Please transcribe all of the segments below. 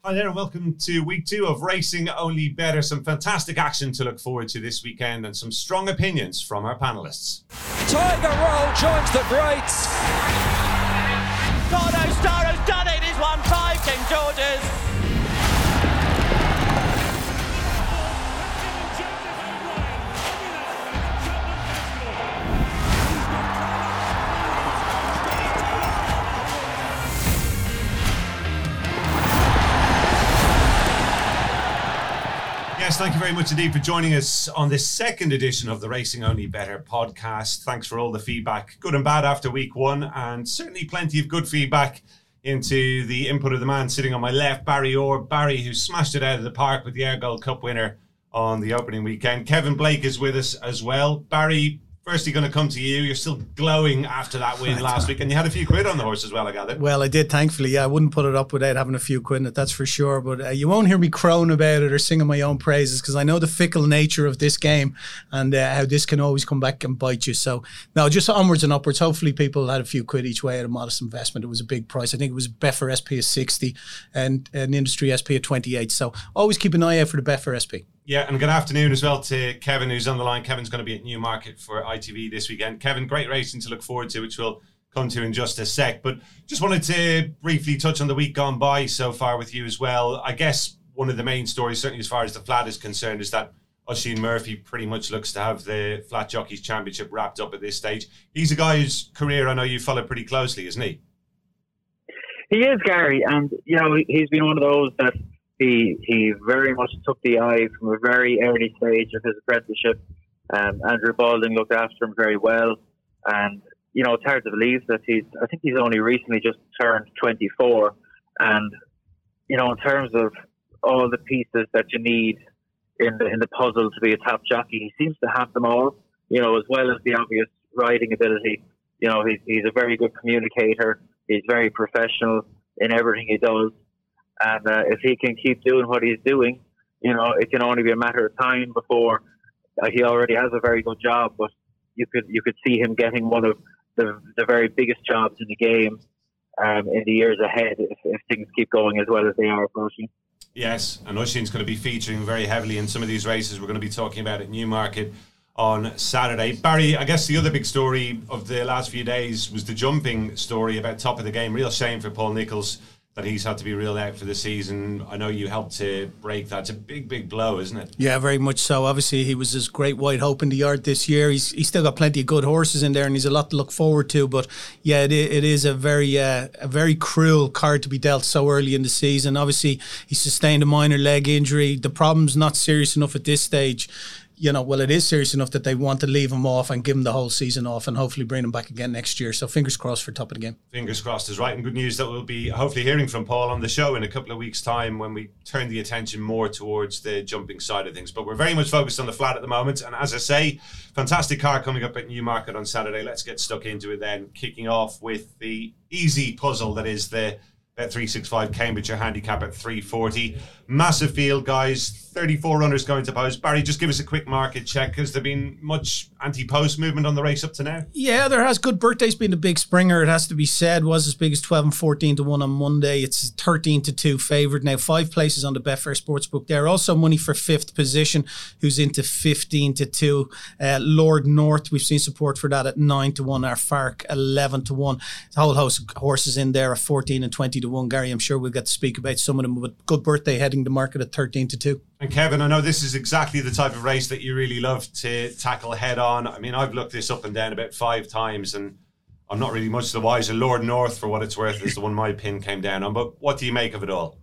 Hi there and welcome to week 2 of Racing Only Better. Some fantastic action to look forward to this weekend and some strong opinions from our panellists. Tiger Roll joins the greats. Gordo Star has done it. He's won 5 King Georges. Yes, thank you very much indeed for joining us on this second edition of the Racing Only Better podcast. Thanks for all the feedback, good and bad after week 1, and certainly plenty of good feedback into the input of the man sitting on my left, Barry Orr. Barry, who smashed it out of the park with the Air Gold Cup winner on the opening weekend. Kevin Blake is with us as well. Barry, firstly going to come to you. You're still glowing after that win last week, and you had a few quid on the horse as well, I gather. Well, I did, thankfully. Yeah, I wouldn't put it up without having a few quid in it, that's for sure. But you won't hear me crowing about it or singing my own praises, because I know the fickle nature of this game and how this can always come back and bite you. So, no, just onwards and upwards. Hopefully people had a few quid each way at a modest investment. It was a big price. I think it was Betfair SP at 60 and an industry SP at 28. So always keep an eye out for the Betfair SP. Yeah, and good afternoon as well to Kevin, who's on the line. Kevin's going to be at Newmarket for ITV this weekend. Kevin, great racing to look forward to, which we'll come to in just a sec. But just wanted to briefly touch on the week gone by so far with you as well. I guess one of the main stories, certainly as far as the flat is concerned, is that Oisin Murphy pretty much looks to have the Flat Jockeys Championship wrapped up at this stage. He's a guy whose career I know you follow pretty closely, isn't he? He is, Gary, and you know he's been one of those that he very much took the eye from a very early stage of his apprenticeship. Andrew Balding looked after him very well, and you know it's hard to believe that I think he's only recently just turned 24, and you know in terms of all the pieces that you need in the puzzle to be a top jockey, he seems to have them all. You know, as well as the obvious riding ability. You know, he's a very good communicator. He's very professional in everything he does. And if he can keep doing what he's doing, you know, it can only be a matter of time before he already has a very good job. But you could see him getting one of the very biggest jobs in the game in the years ahead if things keep going as well as they are approaching. Yes, and Oisin's going to be featuring very heavily in some of these races we're going to be talking about at Newmarket on Saturday. Barry, I guess the other big story of the last few days was the jumping story about top of the game. Real shame for Paul Nicholls that he's had to be ruled out for the season. I know you helped to break that. It's a big, big blow, isn't it? Yeah, very much so. Obviously, he was his great white hope in the yard this year. He's still got plenty of good horses in there, and he's a lot to look forward to. But yeah, it is a very cruel card to be dealt so early in the season. Obviously, he sustained a minor leg injury. The problem's not serious enough at this stage. You know, well, it is serious enough that they want to leave him off and give him the whole season off and hopefully bring him back again next year. So fingers crossed for top of the game. Fingers crossed is right. And good news that we'll be hopefully hearing from Paul on the show in a couple of weeks' time when we turn the attention more towards the jumping side of things. But we're very much focused on the flat at the moment. And as I say, fantastic card coming up at Newmarket on Saturday. Let's get stuck into it then, kicking off with the easy puzzle that is the Bet365 Cambridgeshire handicap at 340. Massive field, guys. 34 runners going to post. Barry, just give us a quick market check. Has there been much anti-post movement on the race up to now? Yeah, there has. Good Birthday's been the big springer, it has to be said. Was as big as 12 and 14 to 1 on Monday. It's 13 to 2 favoured. Now 5 places on the Betfair Sportsbook there. Also money for 5th position, who's into 15 to 2. Lord North, we've seen support for that at 9 to 1. Our Fark 11 to 1. The whole host of horses in there at 14 and 20 to 1. Gary, I'm sure we'll get to speak about some of them, but Good Birthday heading to market at 13 to 2. And Kevin, I know this is exactly the type of race that you really love to tackle head on. I mean, I've looked this up and down about 5 times and I'm not really much the wiser. Lord North, for what it's worth, is the one my pin came down on. But what do you make of it all?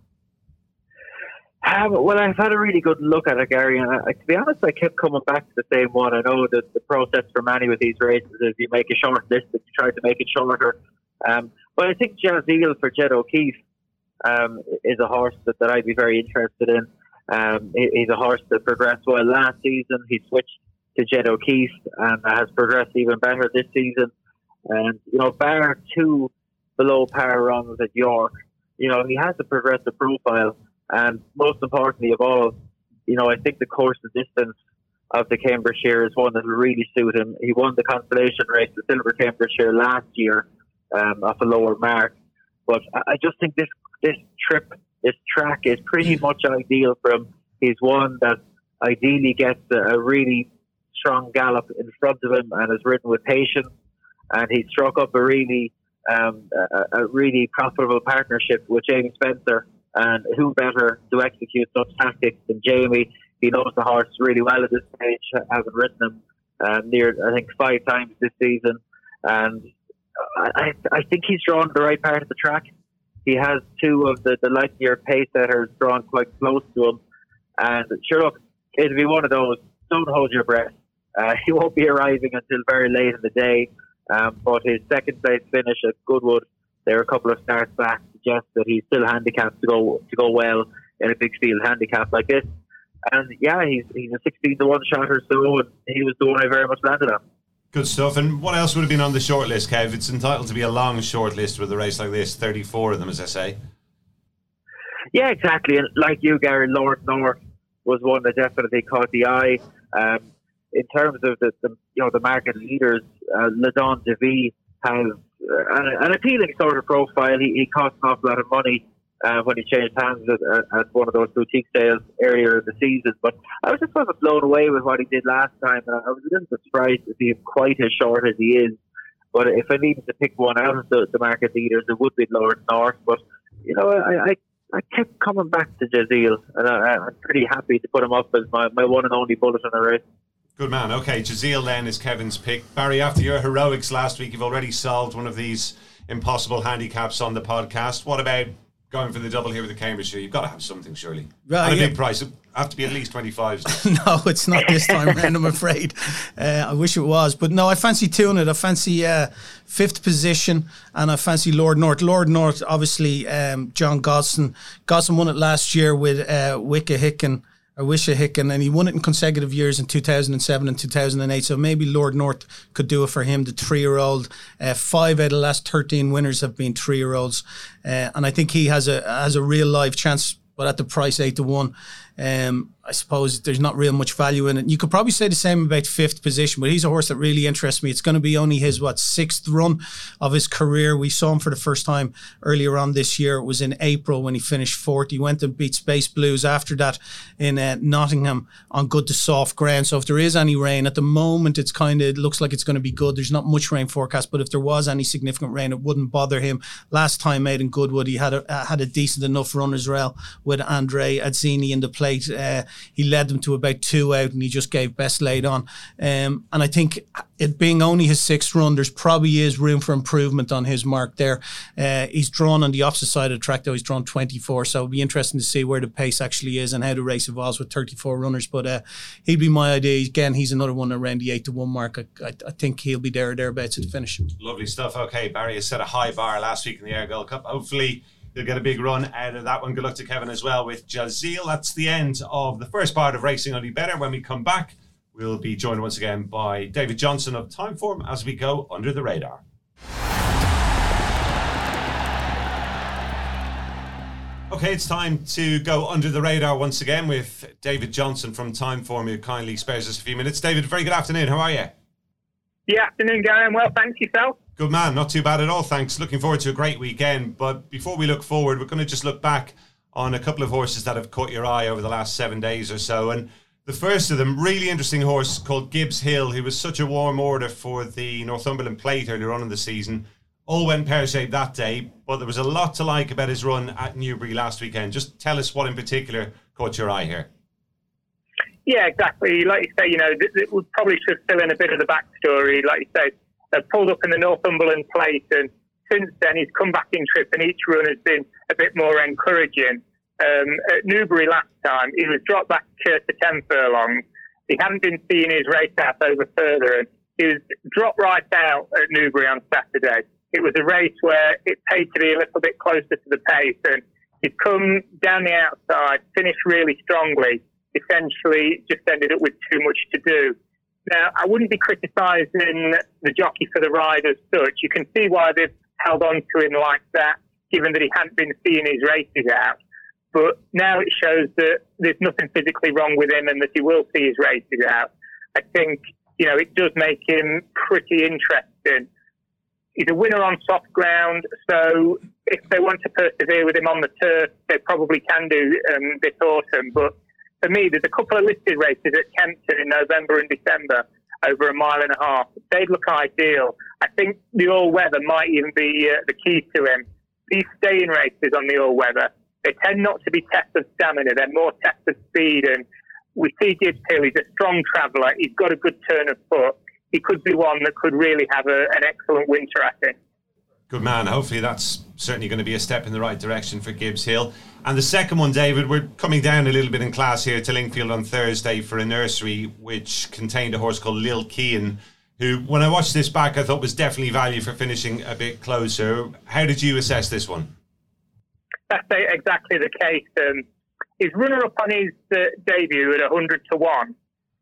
Well, I've had a really good look at it, Gary, and to be honest, I kept coming back to the same one. I know that the process for many with these races is you make a short list and you try to make it shorter. But I think Jazeel for Jed O'Keefe is a horse that I'd be very interested in. He's a horse that progressed well last season. He switched to Jed O'Keefe and has progressed even better this season. And, you know, bar 2 below par runs at York, you know, he has a progressive profile. And most importantly of all, you know, I think the course and distance of the Cambridgeshire is one that will really suit him. He won the consolation race, the Silver Cambridgeshire last year, off a lower mark. But I just think this trip this track is pretty much ideal for him. He's one that ideally gets a really strong gallop in front of him and is ridden with patience. And he struck up a really profitable partnership with Jamie Spencer. And who better to execute such tactics than Jamie? He knows the horse really well at this stage, having ridden him I think 5 times this season. And I think he's drawn the right part of the track. He has 2 of the light-year pace setters drawn quite close to him. And sure, look, it'll be one of those, don't hold your breath. He won't be arriving until very late in the day. But his second place finish at Goodwood, there are a couple of starts back, suggest that he's still handicapped to go well in a big field handicap like this. And yeah, he's a 16-1 shot or so, and he was the one I very much landed on. Good stuff. And what else would have been on the short list, Kev? It's entitled to be a long short list with a race like this, 34 of them, as I say. Yeah, exactly. And like you, Gary, Lord North was one that definitely caught the eye. In terms of the market leaders, Ladon DeVee has an appealing sort of profile. He cost an awful lot of money when he changed hands at one of those boutique sales earlier in the season. But I was just sort of blown away with what he did last time. And I was a little bit surprised to see him quite as short as he is. But if I needed to pick one out of the market leaders, it would be Lord North. But, I kept coming back to Jazeel, and I'm pretty happy to put him up as my one and only bullet in the race. Good man. Okay, Jazeel then is Kevin's pick. Barry, after your heroics last week, you've already solved one of these impossible handicaps on the podcast. What about going for the double here with the Cambridgeshire? You've got to have something, surely. At a big price. It have to be at least 25s. No, it's not this time round, I'm afraid. I wish it was. But no, I fancy two in it. I fancy 5th position, and I fancy Lord North. Lord North, obviously, John Gosson. Gosson won it last year with Wishahicken, and he won it in consecutive years in 2007 and 2008. So maybe Lord North could do it for him, the 3-year-old. 5 out of the last 13 winners have been 3-year-olds. And I think he has a real live chance, but at the price 8-1. I suppose there's not real much value in it. You could probably say the same about 5th position, but he's a horse that really interests me. It's going to be only his 6th run of his career. We saw him for the first time earlier on this year. It was in April when he finished 4th. He went and beat Space Blues after that in Nottingham on good to soft ground. So if there is any rain at the moment, it looks like it's going to be good. There's not much rain forecast, but if there was any significant rain, it wouldn't bother him. Last time out in Goodwood, he had a decent enough run as well with Andre Adzini in the plate. He led them to about 2 out, and he just gave best laid on. And I think it being only his 6th run, there's probably is room for improvement on his mark there. He's drawn on the opposite side of the track, though. He's drawn 24, so it'll be interesting to see where the pace actually is and how the race evolves with 34 runners. But he'd be my idea. Again, he's another one around the 8-1 mark. I think he'll be there or thereabouts at the finish. Lovely stuff. Okay, Barry has set a high bar last week in the Argyle Cup. Hopefully you'll get a big run out of that one. Good luck to Kevin as well with Jazeel. That's the end of the first part of Racing Only Better. When we come back, we'll be joined once again by David Johnson of Timeform as we go under the radar. Okay, it's time to go under the radar once again with David Johnson from Timeform, who kindly spares us a few minutes. David, very good afternoon. How are you? Good afternoon, Gary. I'm well, thanks. Yourself? Good man, not too bad at all, thanks. Looking forward to a great weekend. But before we look forward, we're going to just look back on a couple of horses that have caught your eye over the last 7 days or so. And the first of them, really interesting horse called Gibbs Hill, who was such a warm order for the Northumberland Plate earlier on in the season. All went pear-shaped that day, but there was a lot to like about his run at Newbury last weekend. Just tell us what in particular caught your eye here. Yeah, exactly. Like you say, we probably should fill in a bit of the backstory. Like you say, pulled up in the Northumberland Plate, and since then he's come back in trip, and each run has been a bit more encouraging. At Newbury last time, he was dropped back to 10 furlongs. He hadn't been seeing his race out over further, and he was dropped right out at Newbury on Saturday. It was a race where it paid to be a little bit closer to the pace, and he'd come down the outside, finished really strongly, essentially just ended up with too much to do. Now, I wouldn't be criticising the jockey for the ride as such. You can see why they've held on to him like that, given that he hadn't been seeing his races out. But now it shows that there's nothing physically wrong with him and that he will see his races out. I think, it does make him pretty interesting. He's a winner on soft ground, so if they want to persevere with him on the turf, they probably can do this autumn. But for me, there's a couple of listed races at Kempton in November and December over a mile and a half. They'd look ideal. I think the all-weather might even be the key to him. These staying races on the all-weather, they tend not to be tests of stamina. They're more tests of speed. And we see Gibbs Hill, he's a strong traveller. He's got a good turn of foot. He could be one that could really have an excellent winter, I think. Good man. Hopefully that's certainly going to be a step in the right direction for Gibbs Hill. And the second one, David, we're coming down a little bit in class here to Lingfield on Thursday for a nursery which contained a horse called Lil Keane, who, when I watched this back, I thought was definitely value for finishing a bit closer. How did you assess this one? That's exactly the case. His runner-up on his debut at 100 to 1.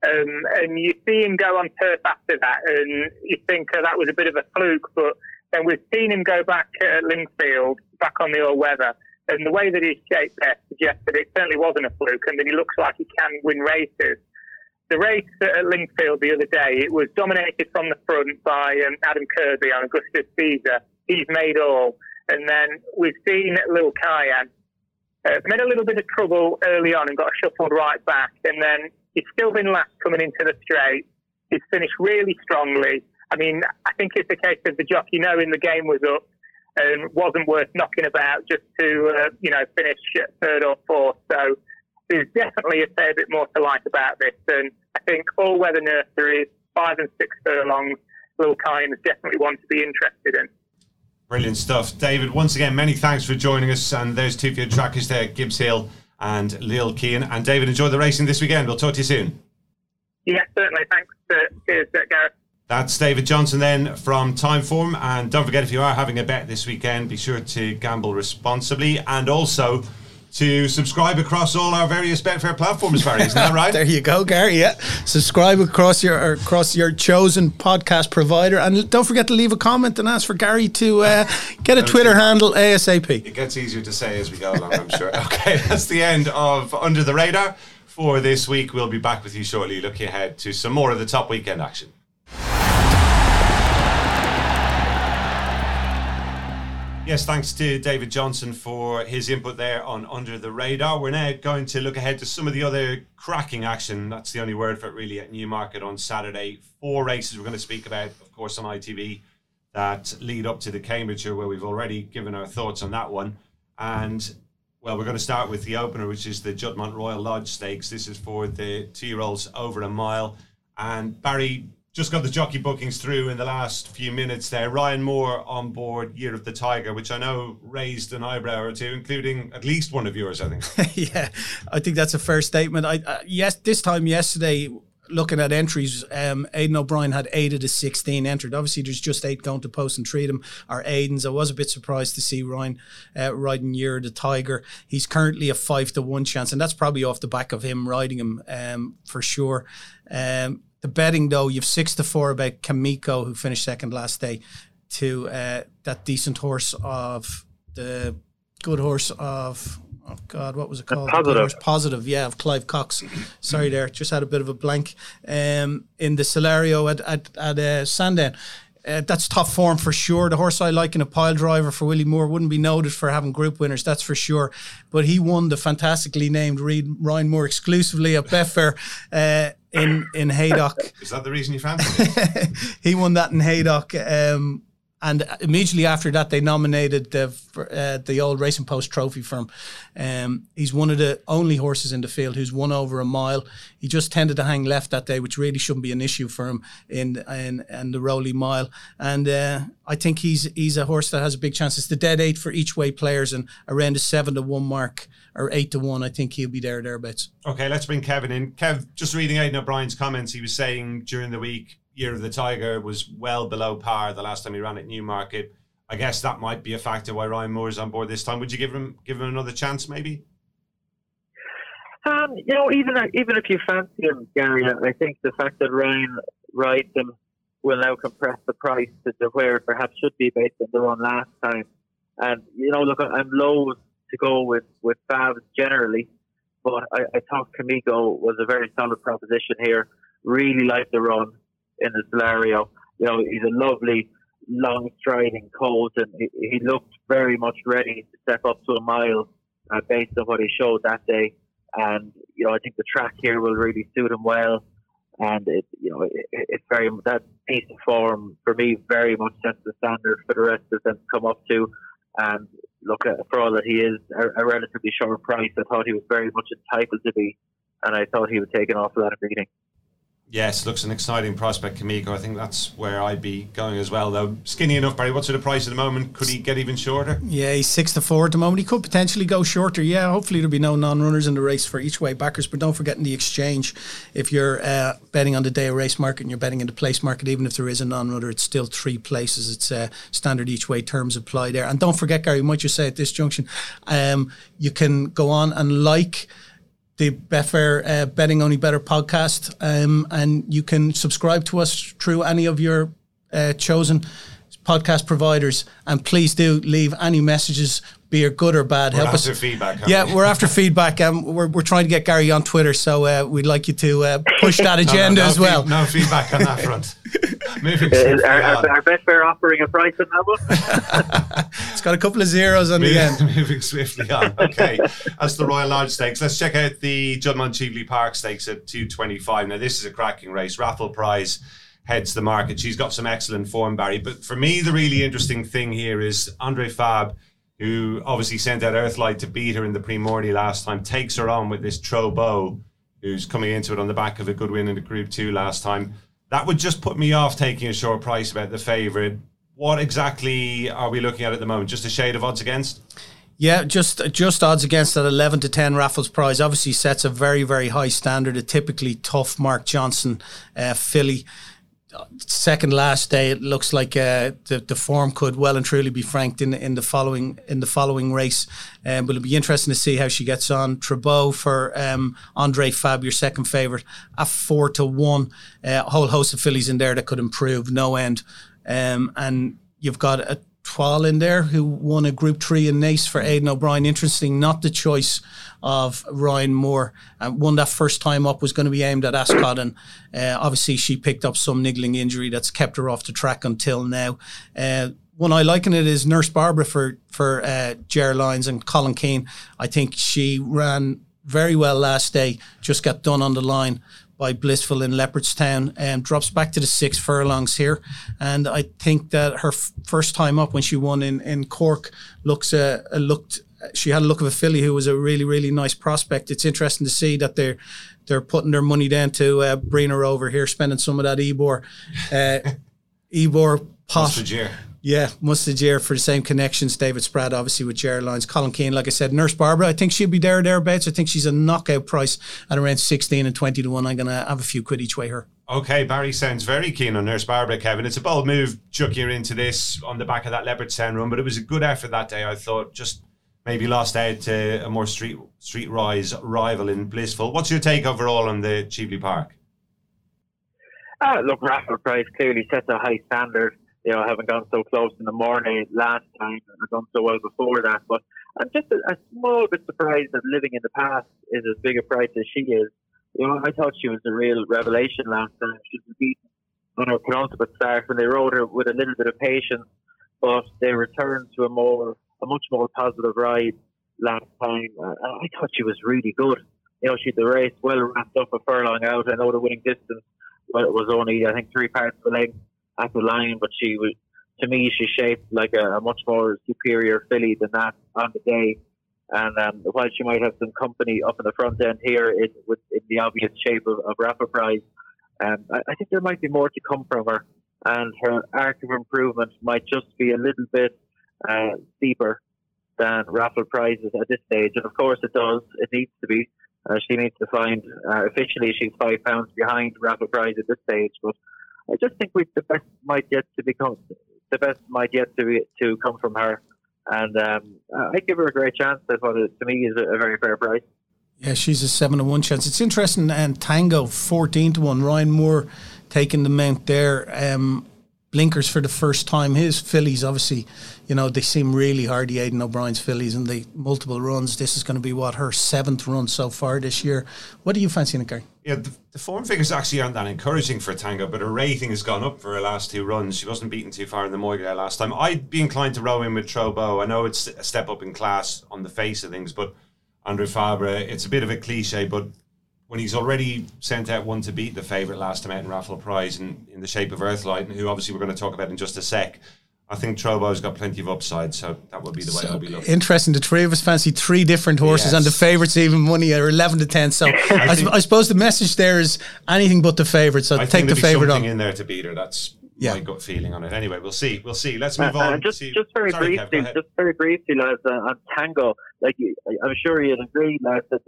And you see him go on turf after that, and you think that was a bit of a fluke, but then we've seen him go back at Lingfield, back on the all-weather, and the way that he's shaped there suggests that it certainly wasn't a fluke, and that he looks like he can win races. The race at Lingfield the other day, it was dominated from the front by Adam Kirby on Augustus Caesar. He's made all. And then we've seen Lil Cayenne made a little bit of trouble early on and got shuffled right back, and then he's still been last coming into the straight. He's finished really strongly. I mean, I think it's a case of the jockey knowing the game was up and wasn't worth knocking about just to, finish third or fourth. So there's definitely a fair bit more to like about this. And I think all-weather nurseries, 5 and 6 furlongs, Lil Cayenne is definitely one to be interested in. Brilliant stuff. David, once again, many thanks for joining us. And there's two of your trackers there, Gibbs Hill and Lil Keane. And David, enjoy the racing this weekend. We'll talk to you soon. Yeah, certainly. Thanks. Cheers, Gareth. That's David Johnson then from Timeform. And don't forget, if you are having a bet this weekend, be sure to gamble responsibly and also to subscribe across all our various Betfair platforms, Barry. Isn't that right? There you go, Gary. Yeah, subscribe across your chosen podcast provider, and don't forget to leave a comment and ask for Gary to get a Twitter handle ASAP. It gets easier to say as we go along, I'm sure. Okay, that's the end of Under the Radar for this week. We'll be back with you shortly, looking ahead to some more of the top weekend action. Yes, thanks to David Johnson for his input there on Under the Radar. We're now going to look ahead to some of the other cracking action, that's the only word for it really, at Newmarket on Saturday. 4 races we're going to speak about, of course, on ITV that lead up to the Cambridgeshire, where we've already given our thoughts on that one. And, well, we're going to start with the opener, which is the Juddmonte Royal Lodge Stakes. This is for the 2-year-olds over a mile. And Barry just got the jockey bookings through in the last few minutes there. Ryan Moore on board Year of the Tiger, which I know raised an eyebrow or two, including at least one of yours, I think. Yeah, I think that's a fair statement. This time yesterday, looking at entries, Aidan O'Brien had 8 of the 16 entered. Obviously, there's just 8 going to Post and Treatham or Aidan's. I was a bit surprised to see Ryan riding Year of the Tiger. He's currently a 5 to 1 chance, and that's probably off the back of him riding him for sure. The betting, though, you've 6 to 4 about Kamiko, who finished second last day, to that decent horse of the good horse of, oh God, what was it called? Positive, yeah, of Clive Cox. Sorry there, just had a bit of a blank. In the Celario at Sandown. That's top form for sure. The horse I like in a pile driver for Willie Moore wouldn't be noted for having group winners, that's for sure. But he won the fantastically named Ryan Moore exclusively at Betfair in Haydock. Is that the reason you fancy it? He won that in Haydock. And immediately after that, they nominated the old Racing Post trophy for him. He's one of the only horses in the field who's won over a mile. He just tended to hang left that day, which really shouldn't be an issue for him in the Rowley Mile. And I think he's a horse that has a big chance. It's the dead 8 for each way players, and around the 7 to 1 mark or 8 to 1. I think he'll be thereabouts. Okay, let's bring Kevin in. Kev, just reading Aidan O'Brien's comments, he was saying during the week, Year of the Tiger was well below par the last time he ran at Newmarket. I guess that might be a factor why Ryan Moore's on board this time. Would you give him another chance, maybe? Even if you fancy him, Gary, I think the fact that Ryan rides him will now compress the price to where it perhaps should be based on the run last time. And look, I'm loath to go with Favs generally, but I thought Kamiko was a very solid proposition here. Really liked the run in the Celario. He's a lovely long striding colt, and he looked very much ready to step up to a mile based on what he showed that day. And I think the track here will really suit him well. And it's very, that piece of form for me very much sets the standard for the rest of them to come up to. And look, for all that he is a relatively short price, I thought he was very much entitled to be, and I thought he would take an awful lot of beating. Yes, looks an exciting prospect, Kimiko. I think that's where I'd be going as well, though. Skinny enough, Barry. What sort of price at the moment? Could he get even shorter? Yeah, he's 6-4 at the moment. He could potentially go shorter. Yeah, hopefully there'll be no non-runners in the race for each way backers. But don't forget in the exchange, if you're betting on the day of race market and you're betting in the place market, even if there is a non-runner, it's still 3 places. It's standard each way terms apply there. And don't forget, Gary, we might just say at this junction, you can go on and the Betfair Betting Only Better podcast, and you can subscribe to us through any of your chosen podcast providers, and please do leave any messages, be it good or bad. We're help after us. Feedback. Yeah, we're after feedback. We're trying to get Gary on Twitter, so we'd like you to push that agenda as well. No feedback on that front. Moving Are Betfair offering a price on that one? It's got a couple of zeros on the end. Moving swiftly on. Okay, that's the Royal Large Stakes. Let's check out the Juddmonte Cheveley Park Stakes at 225. Now, this is a cracking race. Raffle Prize heads the market. She's got some excellent form, Barry. But for me, the really interesting thing here is Andre Fab, who obviously sent out Earthlight to beat her in the Primordial last time, takes her on with this Trobo, who's coming into it on the back of a good win in the Group 2 last time. That would just put me off taking a short price about the favourite. What exactly are we looking at the moment? Just a shade of odds against? Yeah, just odds against that 11-10 Raffles Prize. Obviously sets a very, very high standard. A typically tough Mark Johnson filly. Second last day, it looks like the form could well and truly be franked in the following race. But it'll be interesting to see how she gets on. Trebo for Andre Fab, your second favourite, at 4-1. A whole host of fillies in there that could improve no end. And you've got a Twal in there who won a Group 3 in Nace for Aidan O'Brien. Interesting, not the choice of Ryan Moore. One that first time up was going to be aimed at Ascot, and obviously she picked up some niggling injury that's kept her off the track until now. One I like in it is Nurse Barbara for Ger Lyons and Colin Keane. I think she ran very well last day, just got done on the line by Blissful in Leopardstown, and drops back to the 6 furlongs here. And I think that her first time up when she won in Cork she had a look of a filly who was a really, really nice prospect. It's interesting to see that they're putting their money down to bring her over here, spending some of that Ebor pot. Yeah, Mustajer for the same connections. David Spratt, obviously, with Ger Lyons. Colin Keane, like I said. Nurse Barbara, I think she'll be thereabouts. I think she's a knockout price at around 16 and 20-1. I'm going to have a few quid each way here. Okay, Barry sounds very keen on Nurse Barbara, Kevin. It's a bold move, chucking her into this on the back of that Leopardstown run, but it was a good effort that day, I thought. Just maybe lost out to a more street-rise rival in Blissful. What's your take overall on the Cheveley Park? Look, Raffle Price clearly sets a high standard. Having gone so close in the morning last time and done so well before that. But I'm just a small bit surprised that Living in the Past is as big a price as she is. I thought she was a real revelation last time. She was beaten on her penultimate start when they rode her with a little bit of patience, but they returned to a much more positive ride last time. I thought she was really good. She had the race well wrapped up a furlong out. I know the winning distance, but it was only, I think, 3 parts of a length at the line, but she was, to me, she shaped like a much more superior filly than that on the day. And while she might have some company up in the front end here in the obvious shape of Raffle Prize, I think there might be more to come from her, and her arc of improvement might just be a little bit steeper than Raffle Prize's at this stage. And of course it does, it needs to be. She needs to find, officially she's £5 behind Raffle Prize at this stage, but I just think the best might yet to come from her, and I give her a great chance. That's what to me is a very fair price. Yeah, she's a 7-1 chance. It's interesting, and Tango 14-1. Ryan Moore taking the mount there. Blinkers for the first time. His fillies, obviously, they seem really hardy. Aidan O'Brien's fillies, and multiple runs. This is going to be her 7th run so far this year. What do you fancy in it, Gary? Yeah, the form figures actually aren't that encouraging for Tango, but her rating has gone up for her last 2 runs. She wasn't beaten too far in the Moyglare last time. I'd be inclined to row in with Trobo. I know it's a step up in class on the face of things, but Andre Fabre, it's a bit of a cliche, but when he's already sent out one to beat the favourite last time out in Raffle Prize in the shape of Earthlight, who obviously we're going to talk about in just a sec, I think Trobo's got plenty of upside, so that would be the way I'll be looking. Interesting. The three of us fancy 3 different horses, and the favourites even money are 11 to 10. So I suppose the message there is anything but the favourite. So take the favourite on. In there to beat her. That's my gut feeling on it. Anyway, we'll see. Let's move on. Just very briefly, lads, on Tango. Like, I'm sure you'd agree, lads, that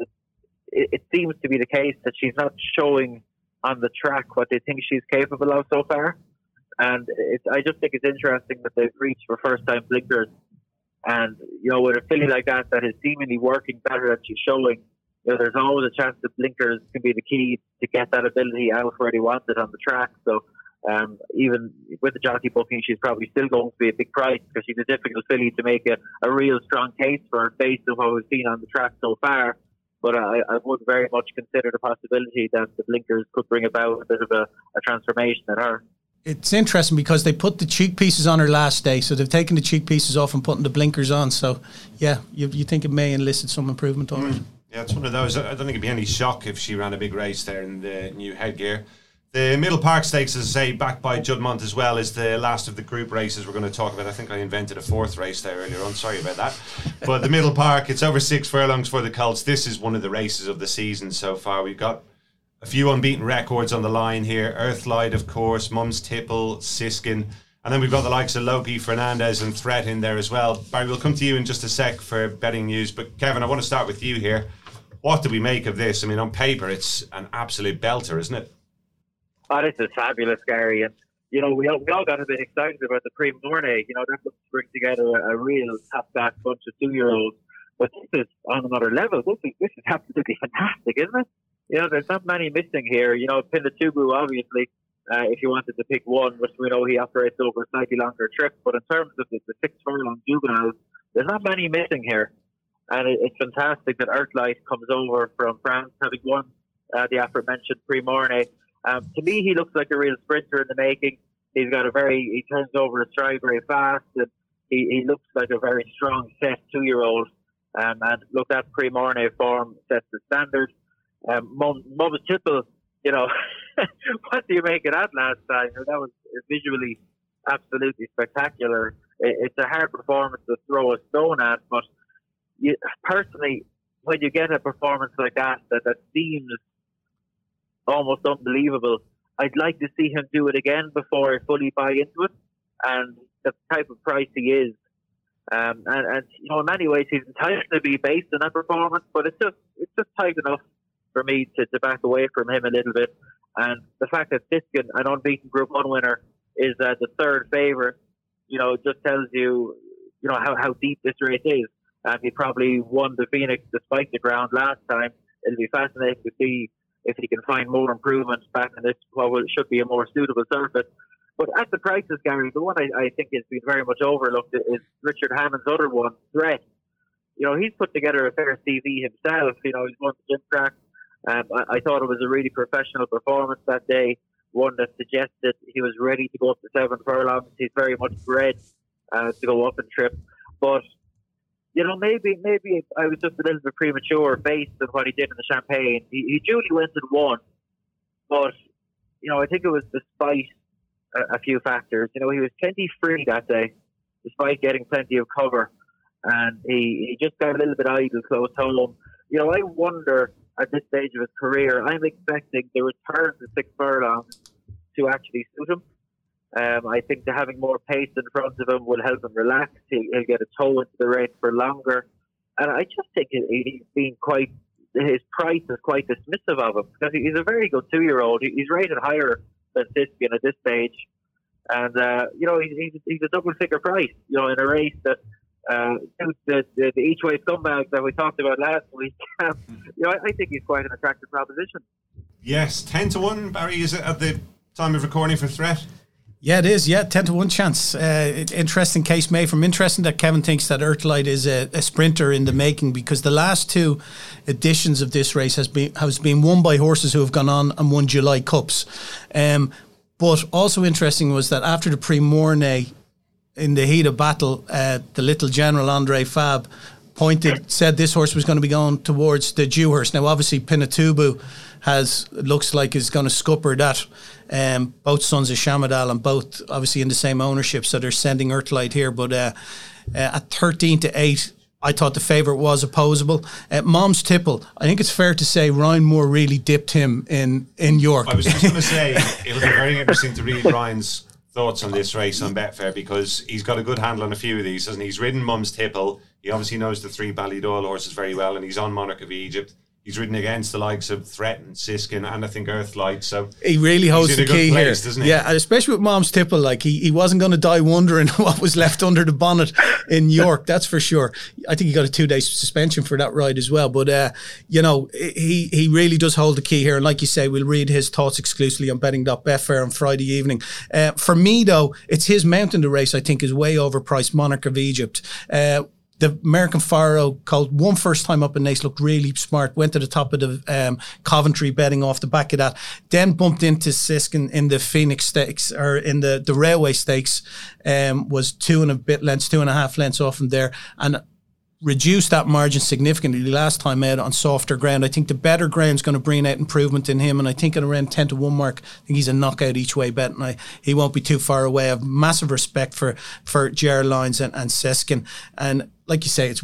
it seems to be the case that she's not showing on the track what they think she's capable of so far. And I just think it's interesting that they've reached for first-time blinkers. And, with a filly like that is seemingly working better than she's showing, there's always a chance that blinkers can be the key to get that ability out where they want it on the track. So even with the jockey booking, she's probably still going to be a big price because she's a difficult filly to make a real strong case for based on what we've seen on the track so far. But I would very much consider the possibility that the blinkers could bring about a bit of a transformation in her. It's interesting because they put the cheek pieces on her last day, so they've taken the cheek pieces off and putting the blinkers on. So, yeah, you think it may elicit some improvement on it. Yeah, it's one of those. I don't think it'd be any shock if she ran a big race there in the new headgear. The Middle Park Stakes, as I say, backed by Juddmonte as well, is the last of the group races we're going to talk about. I think I invented a 4th race there earlier on. Sorry about that. But the Middle Park, it's over 6 furlongs for the Colts. This is one of the races of the season so far. We've got a few unbeaten records on the line here. Earthlight, of course, Mums Tipple, Siskin. And then we've got the likes of Loki, Fernandez and Threat in there as well. Barry, we'll come to you in just a sec for betting news. But Kevin, I want to start with you here. What do we make of this? I mean, on paper, it's an absolute belter, isn't it? Oh, this is fabulous, Gary. And, we all got a bit excited about the Prix Mornay. That looks to bring together a real top-class bunch of 2-year-olds. But this is on another level. This is absolutely fantastic, isn't it? There's not many missing here. Pinatubu, obviously, if you wanted to pick one, which we know he operates over a slightly longer trip. But in terms of the 6 furlong juveniles, there's not many missing here. And it's fantastic that Earthlight comes over from France, having won the aforementioned Prix Mornay. To me, he looks like a real sprinter in the making. He turns over his stride very fast, and he looks like a very strong, set 2-year-old. And look, that Prix Mornay form sets the standard. Mums Tipple, what do you make of that last time? That was visually absolutely spectacular. It's a hard performance to throw a stone at, but personally, when you get a performance like that seems almost unbelievable, I'd like to see him do it again before I fully buy into it. And the type of price he is, and in many ways he's entitled to be based on that performance, but it's just tight enough for me to back away from him a little bit. And the fact that Siskin, an unbeaten Group 1 winner, is the 3rd favourite, just tells you, how deep this race is. And he probably won the Phoenix despite the ground last time. It'll be fascinating to see if he can find more improvements back in this, should be a more suitable surface. But at the prices, Gary, the one I think has been very much overlooked is Richard Hammond's other one, Threat. He's put together a fair CV himself. He's won the gym track. I thought it was a really professional performance that day, one that suggested he was ready to go up to 7 furlongs. He's very much bred to go up and trip. But, maybe I was just a little bit premature based on what he did in the Champagne. He duly went and won. But, I think it was despite a few factors. He was plenty free that day, despite getting plenty of cover. And he just got a little bit idle close home. I wonder, at this stage of his career, I'm expecting the return to 6 furlongs to actually suit him. I think that having more pace in front of him will help him relax. He'll get a toe into the race for longer. And I just think he's been his price is quite dismissive of him, because he's a very good 2-year-old. He's rated higher than Siskin at this stage. And, he's a double-figure price, in a race that the each-way scumbags that we talked about last week. I think he's quite an attractive proposition. Yes, 10 to 1, Barry, is it at the time of recording for Threat? Yeah, it is. Yeah, 10-1 chance. Interesting case made from. Interesting that Kevin thinks that Earthlite is a sprinter in the making, because the last two editions of this race has been won by horses who have gone on and won July Cups. But also interesting was that after the Prix Mornay, in the heat of battle, the little general Andre Fab said this horse was going to be going towards the Dewhurst. Now, obviously, Pinatubo looks like is going to scupper that. Both sons of Shamadal, and both obviously in the same ownership, so they're sending Earthlite here. But at 13-8, I thought the favourite was opposable. Mom's Tipple, I think it's fair to say Ryan Moore really dipped him in York. I was just going to say, it'll be very interesting to read Ryan's thoughts on this race on Betfair, because he's got a good handle on a few of these, hasn't he? He's ridden Mom's Tipple. He obviously knows the three Ballydoyle horses very well, and he's on Monarch of Egypt. He's ridden against the likes of Threat and Siskin, and I think Earthlite. So he really holds the key here, doesn't he? Yeah, and especially with Mom's Tipple, like he wasn't going to die wondering what was left under the bonnet in York. That's for sure. I think he got a 2-day suspension for that ride as well. But he really does hold the key here. And like you say, we'll read his thoughts exclusively on betting.betfair on Friday evening. For me, though, it's his mount in the race. I think is way overpriced. Monarch of Egypt. The American Faro colt won first time up in Naas, looked really smart, went to the top of the Coventry betting off the back of that, then bumped into Siskin in the Phoenix Stakes, or in the Railway Stakes, was 2.5 lengths off from there, and reduced that margin significantly last time out on softer ground. I think the better ground's going to bring out improvement in him, and I think at around 10-1 mark, I think he's a knockout each way bet, and he won't be too far away. I have massive respect for Ger Lyons and Siskin, and like you say, it's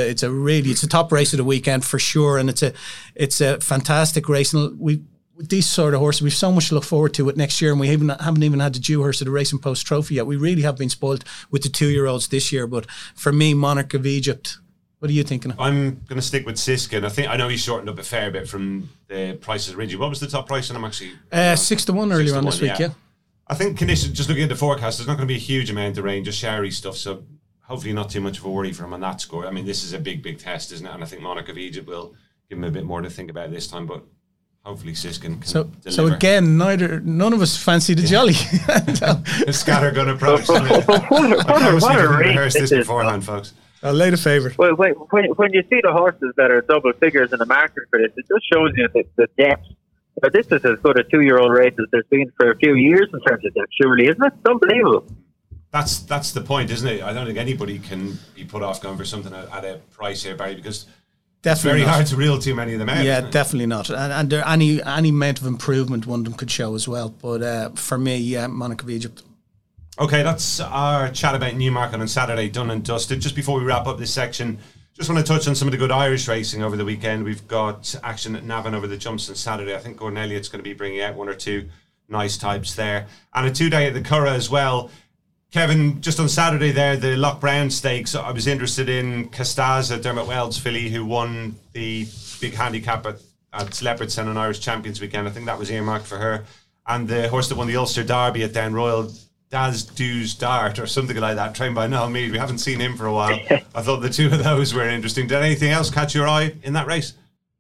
a top race of the weekend for sure, and it's a fantastic race. And with these sort of horses, we've so much to look forward to it next year, and we haven't even had the Dewhurst of the Racing Post Trophy yet. We really have been spoiled with the 2-year-olds this year. But for me, Monarch of Egypt. What are you thinking of? I'm going to stick with Siskin. I know he's shortened up a fair bit from the prices originally. What was the top price? And I'm actually 6-1 earlier on this week. Yeah. I think conditions. Just looking at the forecast, there's not going to be a huge amount of rain, just showery stuff. So hopefully not too much of a worry for him on that score. I mean, this is a big test, isn't it? And I think Monarch of Egypt will give him a bit more to think about this time, but hopefully Siskin can deliver. So again, none of us fancy the Jolly. A scattergun approach. What a race this beforehand, folks. I'll lay the favourite. Well, when you see the horses that are double figures in the market for this, it just shows you the depth. But this is as good a 2-year-old race as there's been for a few years in terms of depth, surely, isn't it? It's unbelievable. That's the point, isn't it? I don't think anybody can be put off going for something at a price here, Barry, because it's very hard to reel too many of them out. Yeah, definitely not. And there any amount of improvement one of them could show as well. But for me, Monarch of Egypt. Okay, that's our chat about Newmarket on Saturday, done and dusted. Just before we wrap up this section, just want to touch on some of the good Irish racing over the weekend. We've got action at Navan over the jumps on Saturday. I think Gordon Elliott's going to be bringing out one or two nice types there. And a 2-day at the Curragh as well. Kevin, just on Saturday there, the Loch Brown Stakes, I was interested in Castaza, Dermot Wells filly, who won the big handicap at Leopardstown on Irish Champions Weekend. I think that was earmarked for her. And the horse that won the Ulster Derby at Down Royal, Daz Du's Dart or something like that, trained by Noel Meade. We haven't seen him for a while. I thought the two of those were interesting. Did anything else catch your eye in that race?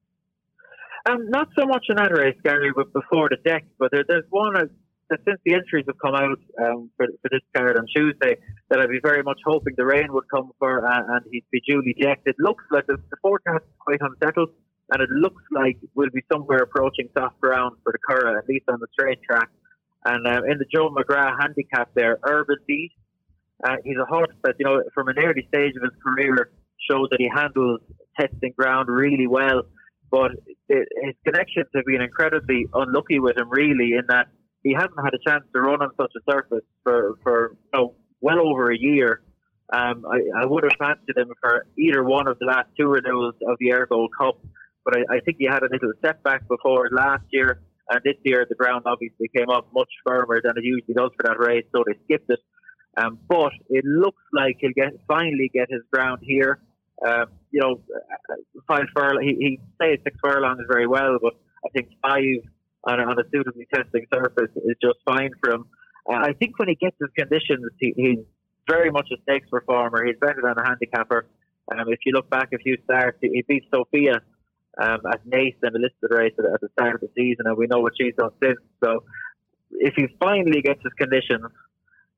Not so much in that race, Gary, but before the deck. But there's one since the entries have come out for this card on Tuesday that I'd be very much hoping the rain would come for and he'd be duly decked. It looks like the forecast is quite unsettled, and it looks like we'll be somewhere approaching soft ground for the Curragh, at least on the straight track. And in the Joe McGrath handicap there, Urban Beat, he's a horse that, from an early stage of his career, shows that he handles testing ground really well. But his connections have been incredibly unlucky with him, really, in that he hasn't had a chance to run on such a surface for well over a year. I would have fancied him for either one of the last two renewals of the Air Gold Cup, but I think he had a little setback before last year. And this year, the ground obviously came up much firmer than it usually does for that race, so they skipped it. But it looks like he'll finally get his ground here. 5 furlongs. He stays 6 furlongs very well, but I think 5 on a suitably testing surface is just fine for him. I think when he gets his conditions, he's very much a stakes performer. He's better than a handicapper. If you look back a few starts, he beat Sophia at Naas in the listed race at the start of the season, and we know what she's done since. So if he finally gets his conditions,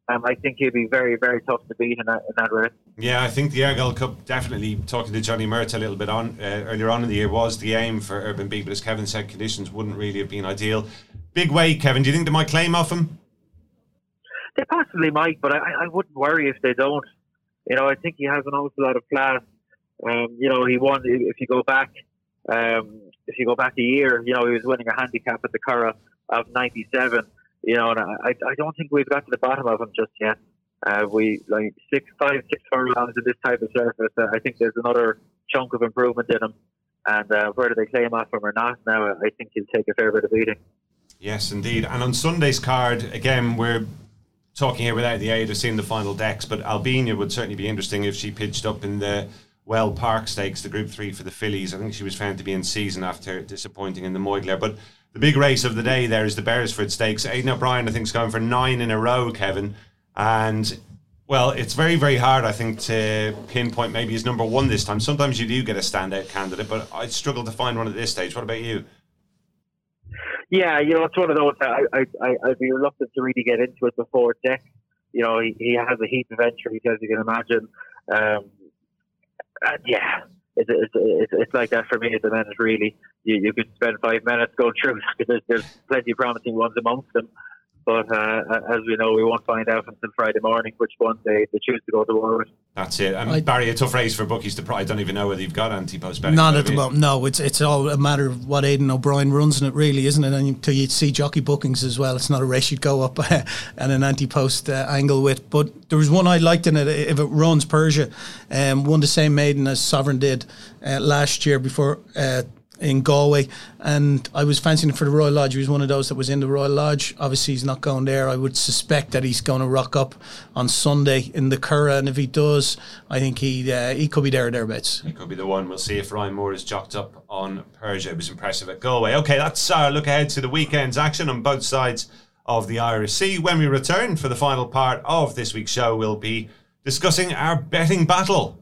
I think he'll be very, very tough to beat in that race. Yeah, I think the Argyle Cup, definitely, talking to Johnny Mertz a little bit on earlier on in the year, was the aim for Urban Beat, but as Kevin said, conditions wouldn't really have been ideal. Big weight, Kevin, do you think they might claim off him? They possibly might, but I wouldn't worry if they don't. I think he has an awful lot of class. He won, if you go back a year, he was winning a handicap at the Curragh of 97. And I don't think we've got to the bottom of him just yet. We like 5-6 furlongs in this type of surface. I think there's another chunk of improvement in him, and whether they claim off him or not, now I think he'll take a fair bit of beating. Yes, indeed. And on Sunday's card, again, we're talking here without the aid of seeing the final decks, but Albania would certainly be interesting if she pitched up in the Well Park Stakes, the Group 3 for the fillies. I think she was found to be in season after disappointing in the Moyglare. But the big race of the day there is the Beresford Stakes. Aidan O'Brien, I think, is going for 9 in a row, Kevin. And, well, it's very, very hard, I think, to pinpoint maybe his number one this time. Sometimes you do get a standout candidate, but I'd struggle to find one at this stage. What about you? Yeah, it's one of those that I'd be reluctant to really get into it before deck. He has a heap of entries, as you can imagine. It's like that for me at the minute, really. You could spend 5 minutes going through because there's plenty of promising ones amongst them. But as we know, we won't find out until Friday morning which ones they choose to go to war with. That's it. And Barry, a tough race for bookies to I don't even know whether you've got anti-post betting. Not at the moment. No, it's all a matter of what Aidan O'Brien runs in it, really, isn't it? And until you see jockey bookings as well, it's not a race you'd go up and an anti-post angle with. But there was one I liked in it. If it runs, Persia won the same maiden as Sovereign did last year before in Galway, and I was fancying him for the Royal Lodge. He was one of those that was in the Royal Lodge. Obviously he's not going there. I would suspect that he's going to rock up on Sunday in the Curragh, and if he does, I think he could be there or thereabouts. He could be the one. We'll see if Ryan Moore is jocked up on Persia. It was impressive at Galway. Okay, that's our look ahead to the weekend's action on both sides of the Irish Sea. When we return for the final part of this week's show, we'll be discussing our betting battle.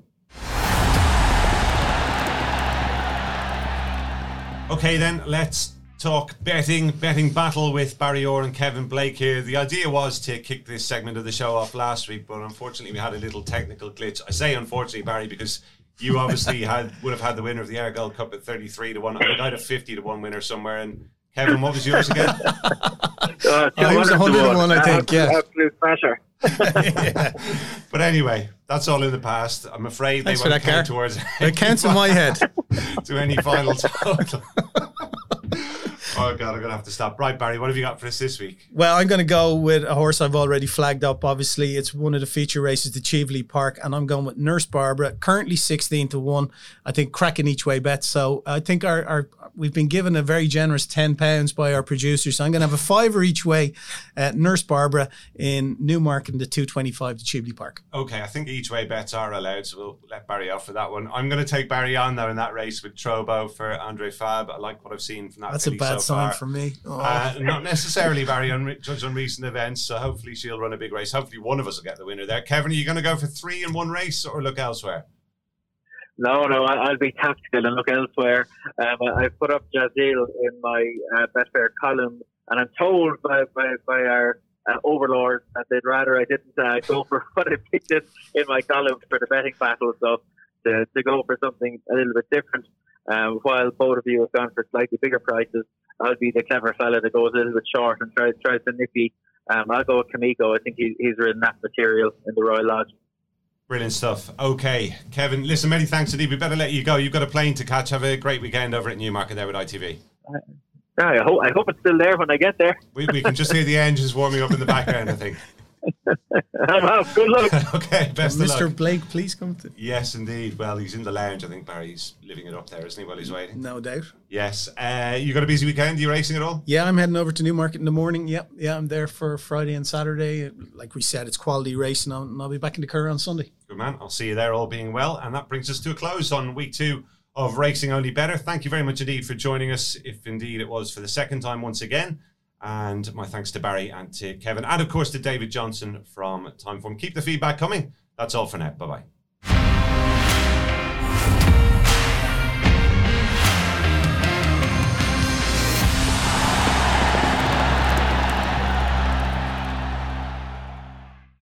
Okay then, let's talk betting battle with Barry Orr and Kevin Blake here. The idea was to kick this segment of the show off last week, but unfortunately we had a little technical glitch. I say unfortunately, Barry, because you obviously would have had the winner of the Argyle Cup at 33-1. I had a 50-1 winner somewhere. And Kevin, what was yours again? It was 101, I think. Yeah, absolute pressure. Yeah. But anyway, that's all in the past. I'm afraid they won't count towards it counts in my head to any final total. Oh God, I'm going to have to stop. Right, Barry, what have you got for us this week? Well, I'm going to go with a horse I've already flagged up. Obviously, it's one of the feature races, the Cheveley Park, and I'm going with Nurse Barbara, currently 16-1. I think cracking each way bet. So I think we've been given a very generous £10 by our producers. So I'm going to have a $5 each way at Nurse Barbara in Newmarket in the 225 to Cheveley Park. Okay, I think each way bets are allowed, so we'll let Barry off for that one. I'm going to take Barry on though in that race with Trobo for Andre Fab. I like what I've seen from that. That's a bad sign for me. Not necessarily, Barry, judged on recent events, so hopefully she'll run a big race. Hopefully one of us will get the winner there. Kevin, are you going to go for 3 in one race or look elsewhere? No, I'll be tactical and look elsewhere. I put up Jazeel in my Betfair column, and I'm told by our overlords that they'd rather I didn't go for what I picked in my column for the betting battle. So to go for something a little bit different, while both of you have gone for slightly bigger prices, I'll be the clever fella that goes a little bit short and tries to nippy. I'll go with Kamiko. I think he's ridden that material in the Royal Lodge. Brilliant stuff. Okay, Kevin, listen, many thanks indeed. We better let you go. You've got a plane to catch. Have a great weekend over at Newmarket there with ITV. I hope it's still there when I get there. We can just hear the engines warming up in the background, I think. Good luck. Okay, best of luck. Mr. Blake, please come to. Yes, indeed. Well, he's in the lounge. I think Barry's living it up there, isn't he, while he's waiting? No doubt. Yes. You got a busy weekend? Are you racing at all? Yeah, I'm heading over to Newmarket in the morning. Yeah, I'm there for Friday and Saturday. Like we said, it's quality racing, and I'll be back in the Curragh on Sunday. Good man. I'll see you there, all being well. And that brings us to a close on week 2 of Racing Only Better. Thank you very much indeed for joining us, if indeed it was for the second time once again. And my thanks to Barry and to Kevin, and of course to David Johnson from Timeform. Keep the feedback coming. That's all for now. Bye-bye.